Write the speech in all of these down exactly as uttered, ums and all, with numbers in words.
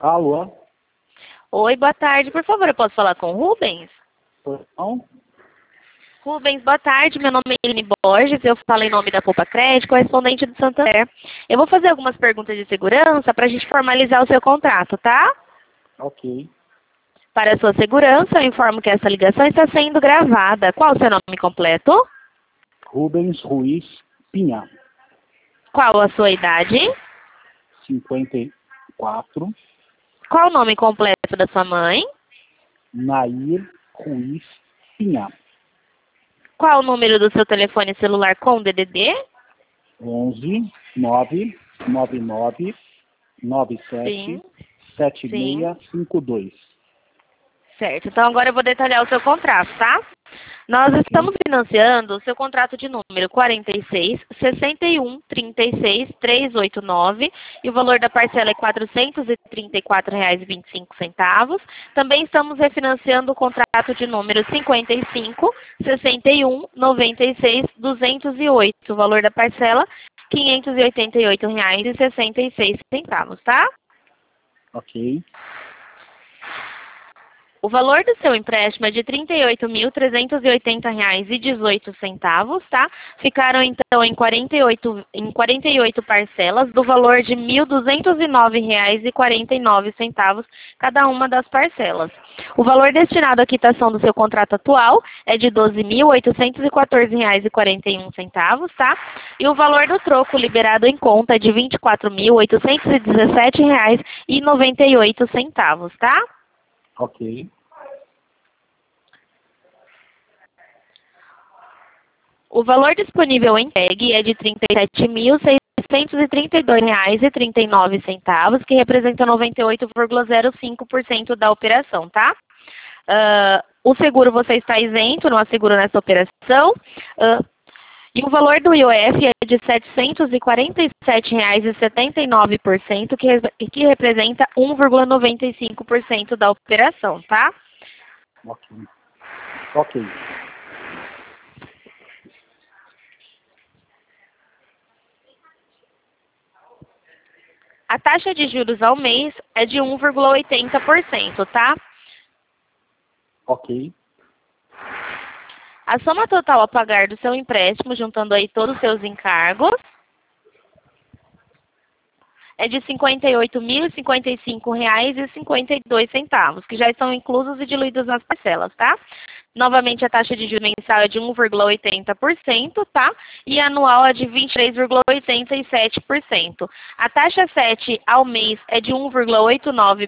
Alô? Oi, boa tarde. Por favor, eu posso falar com o Rubens? Não? Rubens, boa tarde. Meu nome é Eline Borges. Eu falo em nome da Poupa Crédito, correspondente do Santander. Eu vou fazer algumas perguntas de segurança para a gente formalizar o seu contrato, tá? Ok. Para a sua segurança, eu informo que essa ligação está sendo gravada. Qual o seu nome completo? Rubens Ruiz Pinha, Qual a sua idade? cinquenta e quatro. Qual o nome completo da sua mãe? Nair Ruiz Pinha, Qual o número do seu telefone celular com D D D? onze nove nove nove nove Sim, sete sete sim. seis cinco dois. Certo. Então agora eu vou detalhar o seu contrato, tá? Nós estamos financiando o seu contrato de número quarenta e seis, sessenta e um, trinta e seis, trezentos e oitenta e nove e o valor da parcela é quatrocentos e trinta e quatro reais e vinte e cinco centavos. Também estamos refinanciando o contrato de número cinquenta e cinco, sessenta e um, noventa e seis, duzentos e oito. O valor da parcela quinhentos e oitenta e oito reais e sessenta e seis centavos, tá? Ok. O valor do seu empréstimo é de trinta e oito mil, trezentos e oitenta reais e dezoito centavos, tá? Ficaram, então, em quarenta e oito, em quarenta e oito parcelas, do valor de mil duzentos e nove reais e quarenta e nove centavos, cada uma das parcelas. O valor destinado à quitação do seu contrato atual é de doze mil, oitocentos e quatorze reais e quarenta e um centavos, tá? E o valor do troco liberado em conta é de vinte e quatro mil, oitocentos e dezessete reais e noventa e oito centavos, tá? Ok. O valor disponível em P E G é de trinta e sete mil, seiscentos e trinta e dois reais e trinta e nove centavos, que representa noventa e oito vírgula zero cinco por cento da operação, tá? Uh, o seguro você está isento, não há seguro nessa operação. Uh, e o valor do I O F é de setecentos e quarenta e sete reais e setenta e nove por cento, que, que representa um vírgula noventa e cinco por cento da operação, tá? Ok. Ok. A taxa de juros ao mês é de um vírgula oitenta por cento, tá? Ok. A soma total a pagar do seu empréstimo, juntando aí todos os seus encargos, é de cinquenta e oito mil, cinquenta e cinco reais e cinquenta e dois centavos, que já estão inclusos e diluídos nas parcelas, tá? Novamente, a taxa de juros mensal é de um vírgula oitenta por cento, tá? E anual é de vinte e três vírgula oitenta e sete por cento. A taxa sete ao mês é de um vírgula oitenta e nove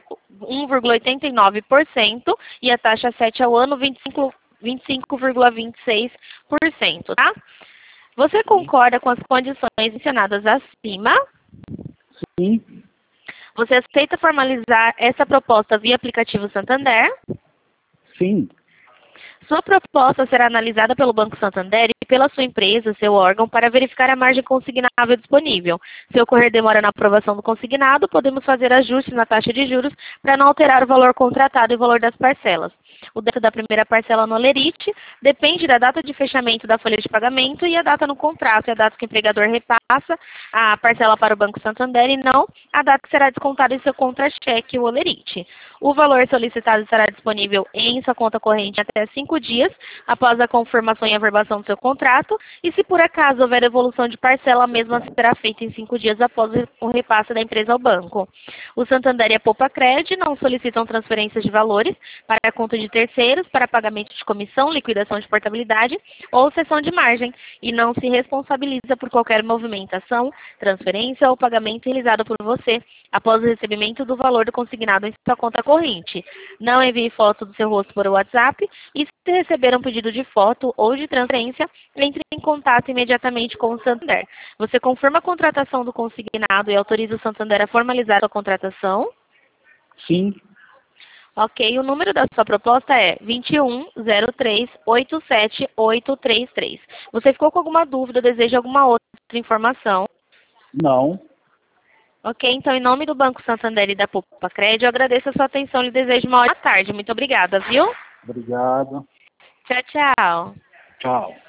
por cento e a taxa sete ao ano vinte e cinco vírgula vinte e seis por cento, tá? Você concorda com as condições mencionadas acima? Sim. Você aceita formalizar essa proposta via aplicativo Santander? Sim. Sua proposta será analisada pelo Banco Santander e pela sua empresa, seu órgão, para verificar a margem consignável disponível. Se ocorrer demora na aprovação do consignado, podemos fazer ajustes na taxa de juros para não alterar o valor contratado e o valor das parcelas. O débito da primeira parcela no Olerite depende da data de fechamento da folha de pagamento e a data no contrato, e a data que o empregador repassa a parcela para o Banco Santander e não a data que será descontada em seu contra-cheque, o Olerite. O valor solicitado estará disponível em sua conta corrente até cinco dias após a confirmação e averbação do seu contrato, e se por acaso houver evolução de parcela, a mesma será feita em cinco dias após o repasse da empresa ao banco. O Santander e a Poupa Crédito não solicitam transferências de valores para a conta de terceiros, para pagamento de comissão, liquidação de portabilidade ou cessão de margem, e não se responsabiliza por qualquer movimentação, transferência ou pagamento realizado por você após o recebimento do valor do consignado em sua conta corrente. Não envie foto do seu rosto por WhatsApp e, se receber um pedido de foto ou de transferência, entre em contato imediatamente com o Santander. Você confirma a contratação do consignado e autoriza o Santander a formalizar a contratação? Sim. Ok, o número da sua proposta é vinte e um, zero três, oitenta e sete, oitocentos e trinta e três. Você ficou com alguma dúvida, deseja alguma outra informação? Não. Ok, então, em nome do Banco Santander e da Poupa Crédito, eu agradeço a sua atenção e lhe desejo uma ótima tarde. Muito obrigada, viu? Obrigado. Tchau, tchau. Tchau.